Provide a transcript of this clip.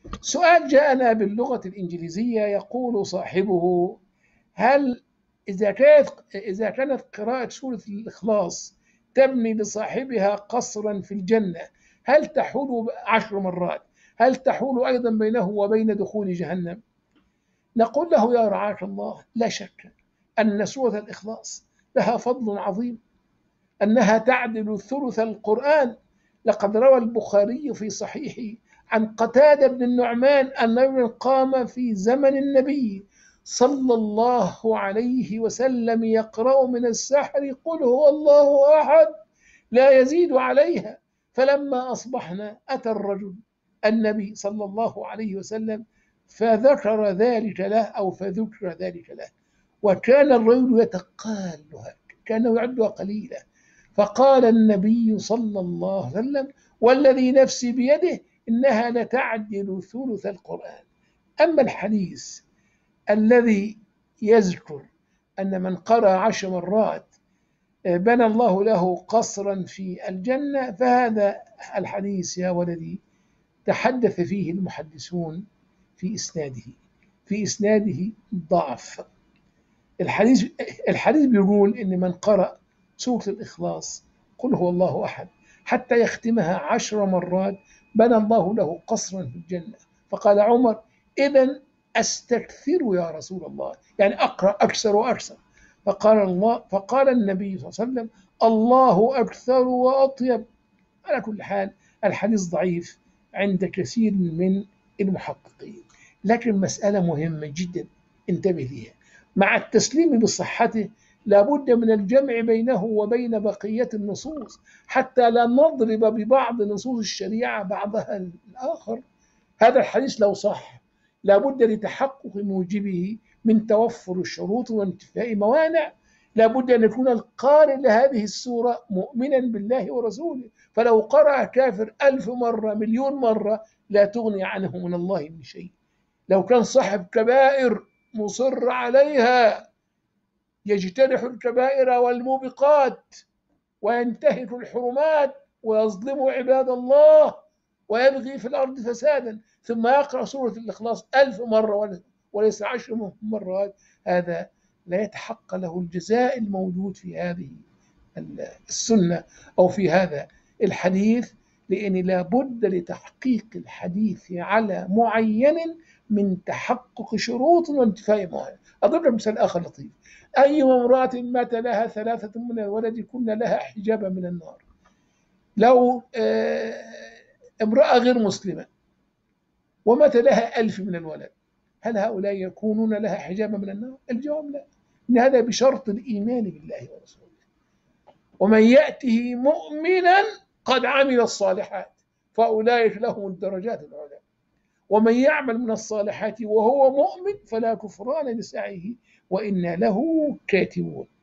سؤال جاءنا باللغة الإنجليزية، يقول صاحبه: هل إذا كانت قراءة سورة الإخلاص تبني لصاحبها قصرا في الجنة، هل تحول 10 مرات، هل تحول أيضا بينه وبين دخول جهنم؟ نقول له: يا رعاك الله، لا شك أن سورة الإخلاص لها فضل عظيم، أنها تعدل ثلث القرآن. لقد روى البخاري في صحيحه عن قتادة بن النعمان أنه قام في زمن النبي صلى الله عليه وسلم يقرأ من السحر: قل هو الله أحد، لا يزيد عليها. فلما أصبحنا أتى الرجل النبي صلى الله عليه وسلم فذكر ذلك له، أو فذكر ذلك له، وكان الرجل يتقالها، كان يعدها قليلا. فقال النبي صلى الله عليه وسلم: والذي نفسي بيده إنها لتعدل ثلث القرآن. أما الحديث الذي يذكر أن من قرأ 10 مرات بنى الله له قصرا في الجنة، فهذا الحديث يا ولدي تحدث فيه المحدثون في إسناده ضعف. الحديث بيقول إن من قرأ سورة الإخلاص قل هو الله أحد حتى يختمها 10 مرات بنى الله له قصرا في الجنة. فقال عمر: إذن أستكثر يا رسول الله، يعني أقرأ أكثر وأكثر. فقال النبي صلى الله عليه وسلم: الله أكثر وأطيب. على كل حال الحديث ضعيف عند كثير من المحققين، لكن مسألة مهمة جدا انتبه لها. مع التسليم بصحته لابد من الجمع بينه وبين بقية النصوص حتى لا نضرب ببعض نصوص الشريعة بعضها الآخر. هذا الحديث لو صح لابد لتحقق موجبه من توفر الشروط وانتفاء موانع. لابد أن يكون القارئ لهذه السورة مؤمنا بالله ورسوله، فلو قرأ كافر 1000 مرة 1,000,000 مرة لا تغني عنه من الله من شيء. لو كان صاحب كبائر مصر عليها، يجترح الكبائر والموبقات وينتهك الحرمات ويظلم عباد الله ويبغي في الأرض فسادا، ثم يقرأ سورة الإخلاص 1000 مرة وليس 10 مرات، هذا لا يتحقق له الجزاء الموجود في هذه السنة أو في هذا الحديث، لأن لا بد لتحقيق الحديث على معين من تحقق شروط وانتفاء موانع. أضرب مثال آخر لطيف: أي امرأة مات لها 3 من الولد كن لها حجابا من النار. لو امرأة غير مسلمة ومات لها 1000 من الولد، هل هؤلاء يكونون لها حجابا من النار؟ الجواب لا، إن هذا بشرط الإيمان بالله ورسوله. ومن يأته مؤمنا قد عمل الصالحات فأولئك لهم الدرجات العلى، ومن يعمل من الصالحات وهو مؤمن فلا كفران لسعيه وإنا له كاتبون.